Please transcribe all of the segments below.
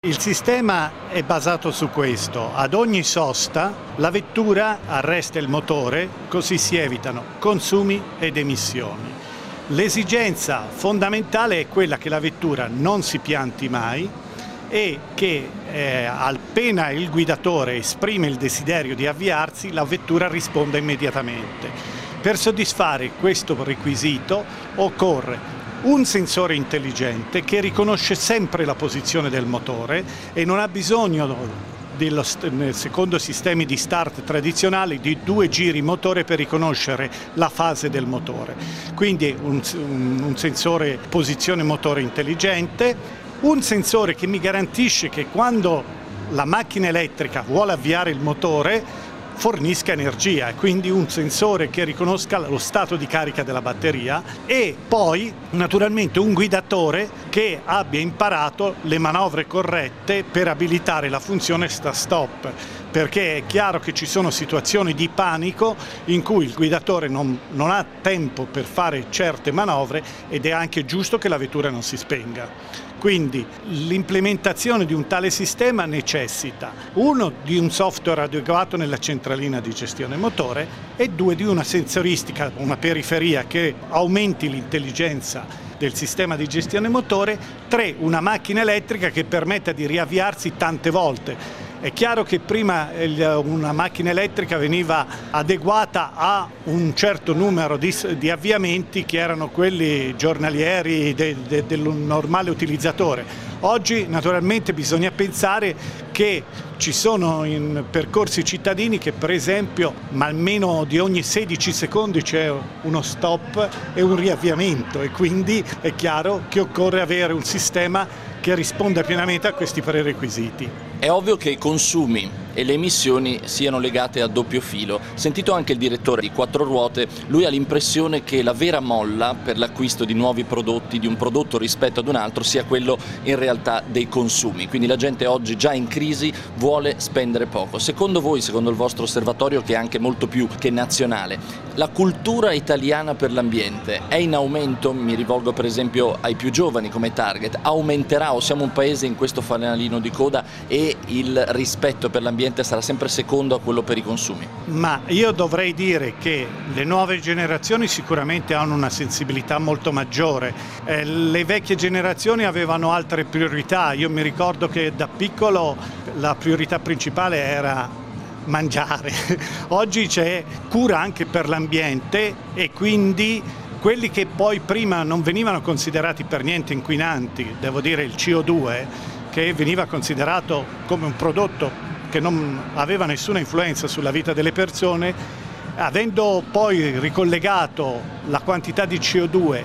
Il sistema è basato su questo: ad ogni sosta la vettura arresta il motore, così si evitano consumi ed emissioni. L'esigenza fondamentale è quella che la vettura non si pianti mai e che appena il guidatore esprime il desiderio di avviarsi, la vettura risponda immediatamente. Per soddisfare questo requisito occorre un sensore intelligente che riconosce sempre la posizione del motore e non ha bisogno, secondo sistemi di start tradizionali, di 2 giri motore per riconoscere la fase del motore. Quindi un sensore posizione motore intelligente, un sensore che mi garantisce che quando la macchina elettrica vuole avviare il motore fornisca energia, quindi un sensore che riconosca lo stato di carica della batteria e poi naturalmente un guidatore che abbia imparato le manovre corrette per abilitare la funzione start-stop, perché è chiaro che ci sono situazioni di panico in cui il guidatore non ha tempo per fare certe manovre ed è anche giusto che la vettura non si spenga. Quindi l'implementazione di un tale sistema necessita, 1, di un software adeguato nella centralina di gestione motore e 2, di una sensoristica, una periferia che aumenti l'intelligenza del sistema di gestione motore, 3, una macchina elettrica che permetta di riavviarsi tante volte. È chiaro che prima una macchina elettrica veniva adeguata a un certo numero di avviamenti che erano quelli giornalieri del normale utilizzatore. Oggi naturalmente bisogna pensare che ci sono in percorsi cittadini che per esempio almeno di ogni 16 secondi c'è uno stop e un riavviamento e quindi è chiaro che occorre avere un sistema che risponda pienamente a questi prerequisiti. È ovvio che i consumi e le emissioni siano legate a doppio filo. Sentito anche il direttore di Quattro Ruote, lui ha l'impressione che la vera molla per l'acquisto di nuovi prodotti, di un prodotto rispetto ad un altro, sia quello in realtà dei consumi. Quindi la gente oggi già in crisi vuole spendere poco. Secondo voi, secondo il vostro osservatorio che è anche molto più che nazionale, la cultura italiana per l'ambiente è in aumento? Mi rivolgo per esempio ai più giovani come target. Aumenterà o siamo un paese in questo fanalino di coda e il rispetto per l'ambiente sarà sempre secondo a quello per i consumi? Ma io dovrei dire che le nuove generazioni sicuramente hanno una sensibilità molto maggiore. Le vecchie generazioni avevano altre priorità. Io mi ricordo che da piccolo la priorità principale era mangiare. Oggi c'è cura anche per l'ambiente e quindi quelli che poi prima non venivano considerati per niente inquinanti, devo dire il CO2, che veniva considerato come un prodotto che non aveva nessuna influenza sulla vita delle persone, avendo poi ricollegato la quantità di CO2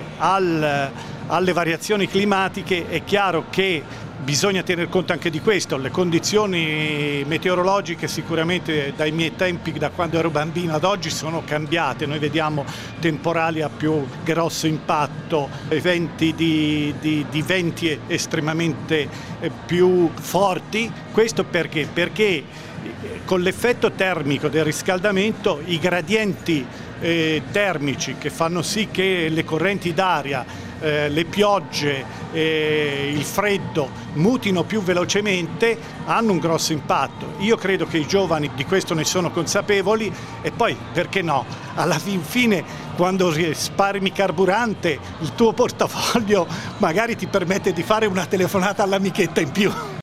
alle variazioni climatiche, è chiaro che bisogna tener conto anche di questo. Le condizioni meteorologiche sicuramente dai miei tempi, da quando ero bambino ad oggi, sono cambiate. Noi vediamo temporali a più grosso impatto, eventi di venti estremamente più forti. Questo perché? Perché con l'effetto termico del riscaldamento i gradienti termici che fanno sì che le correnti d'aria, le piogge, il freddo mutino più velocemente, hanno un grosso impatto. Io credo che i giovani di questo ne sono consapevoli e poi, perché no, alla fine quando risparmi carburante il tuo portafoglio magari ti permette di fare una telefonata all'amichetta in più.